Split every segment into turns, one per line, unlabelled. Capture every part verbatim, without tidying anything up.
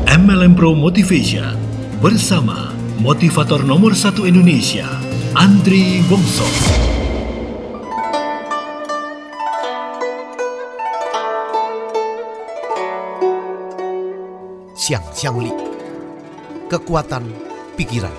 M L M Pro Motivation bersama motivator nomor satu Indonesia, Andri Wongso.
Xiang Xiang Li, kekuatan pikiran.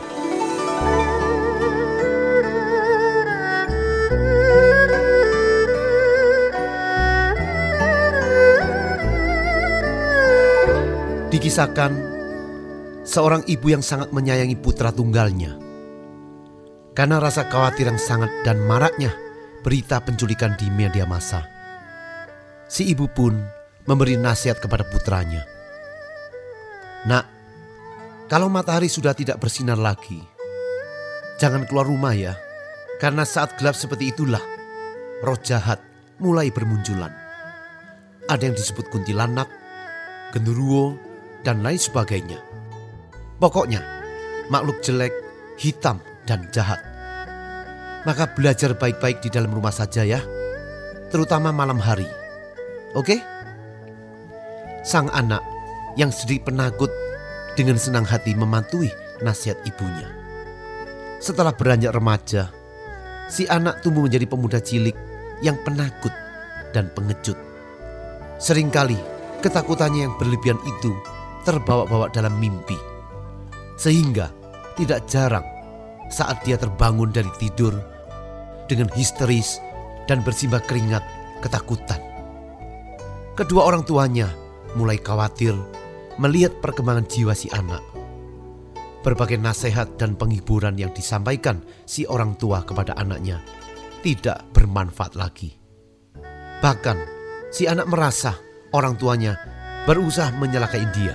Dikisahkan, seorang ibu yang sangat menyayangi putra tunggalnya. Karena rasa khawatir yang sangat dan maraknya berita penculikan di media massa, si ibu pun memberi nasihat kepada putranya. Nak, kalau matahari sudah tidak bersinar lagi, jangan keluar rumah ya. Karena saat gelap seperti itulah roh jahat mulai bermunculan. Ada yang disebut kuntilanak, genderuwo, dan lain sebagainya. Pokoknya makhluk jelek, hitam, dan jahat. Maka belajar baik-baik di dalam rumah saja ya, terutama malam hari. Oke? Sang anak yang sedikit penakut dengan senang hati mematuhi nasihat ibunya. Setelah beranjak remaja, si anak tumbuh menjadi pemuda cilik yang penakut dan pengecut. Seringkali ketakutannya yang berlebihan itu terbawa-bawa dalam mimpi. Sehingga tidak jarang saat dia terbangun dari tidur dengan histeris dan bersimbah keringat ketakutan. Kedua orang tuanya mulai khawatir melihat perkembangan jiwa si anak. Berbagai nasihat dan penghiburan yang disampaikan si orang tua kepada anaknya tidak bermanfaat lagi. Bahkan si anak merasa orang tuanya berusaha menyalakai dia.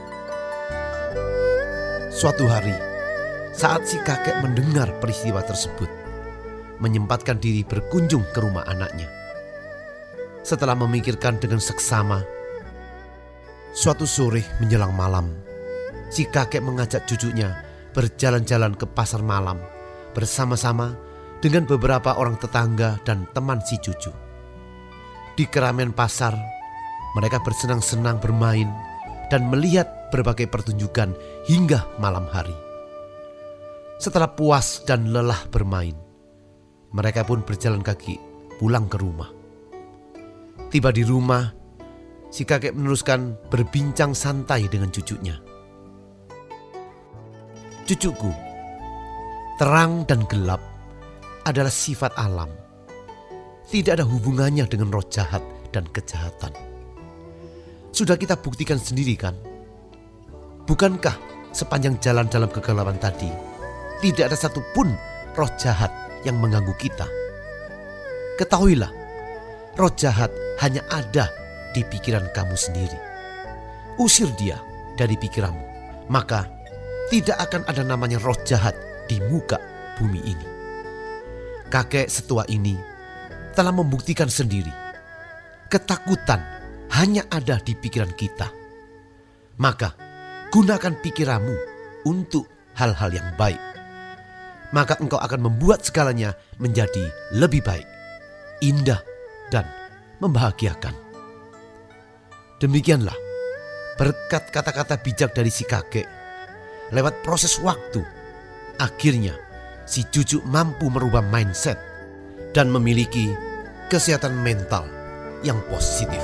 Suatu hari, saat si kakek mendengar peristiwa tersebut, menyempatkan diri berkunjung ke rumah anaknya. Setelah memikirkan dengan seksama, suatu sore menjelang malam, si kakek mengajak cucunya berjalan-jalan ke pasar malam bersama-sama dengan beberapa orang tetangga dan teman si cucu. Di keramaian pasar, mereka bersenang-senang bermain dan melihat berbagai pertunjukan hingga malam hari. Setelah puas dan lelah bermain, mereka pun berjalan kaki pulang ke rumah. Tiba di rumah, si kakek meneruskan berbincang santai dengan cucunya. Cucuku, terang dan gelap adalah sifat alam. Tidak ada hubungannya dengan roh jahat dan kejahatan. Sudah kita buktikan sendiri kan? Bukankah sepanjang jalan dalam kegelapan tadi tidak ada satupun roh jahat yang mengganggu kita? Ketahuilah, roh jahat hanya ada di pikiran kamu sendiri. Usir dia dari pikiranmu, maka tidak akan ada namanya roh jahat di muka bumi ini. Kakek setua ini telah membuktikan sendiri, ketakutan hanya ada di pikiran kita. Maka gunakan pikiranmu untuk hal-hal yang baik. Maka engkau akan membuat segalanya menjadi lebih baik, indah, dan membahagiakan. Demikianlah berkat kata-kata bijak dari si kakek. Lewat proses waktu, akhirnya si cucu mampu merubah mindset dan memiliki kesehatan mental yang positif.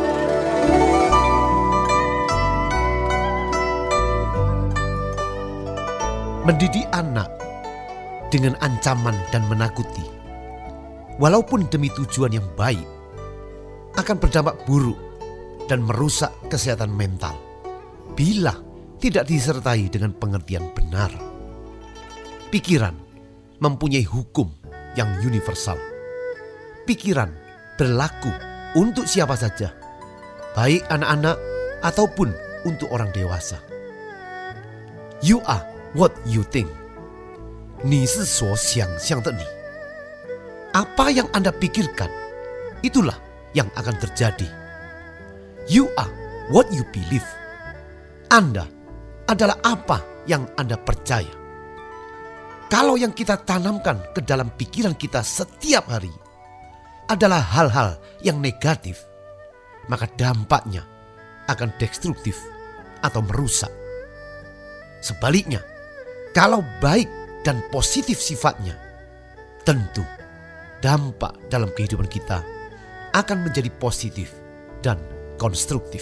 Mendidik anak dengan ancaman dan menakuti, walaupun demi tujuan yang baik, akan berdampak buruk dan merusak kesehatan mental bila tidak disertai dengan pengertian benar. Pikiran mempunyai hukum yang universal. Pikiran berlaku untuk siapa saja, baik anak-anak ataupun untuk orang dewasa. You are what you think. 你是所想象的你. Apa yang Anda pikirkan, itulah yang akan terjadi. You are what you believe. Anda adalah apa yang Anda percaya. Kalau yang kita tanamkan ke dalam pikiran kita setiap hari adalah hal-hal yang negatif, maka dampaknya akan destruktif atau merusak. Sebaliknya, kalau baik dan positif sifatnya, tentu dampak dalam kehidupan kita akan menjadi positif dan konstruktif.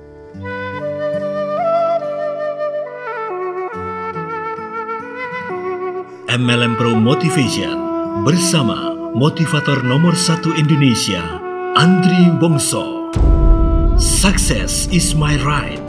M L M Pro Motivation bersama motivator nomor satu Indonesia, Andri Wongso. Success is my right.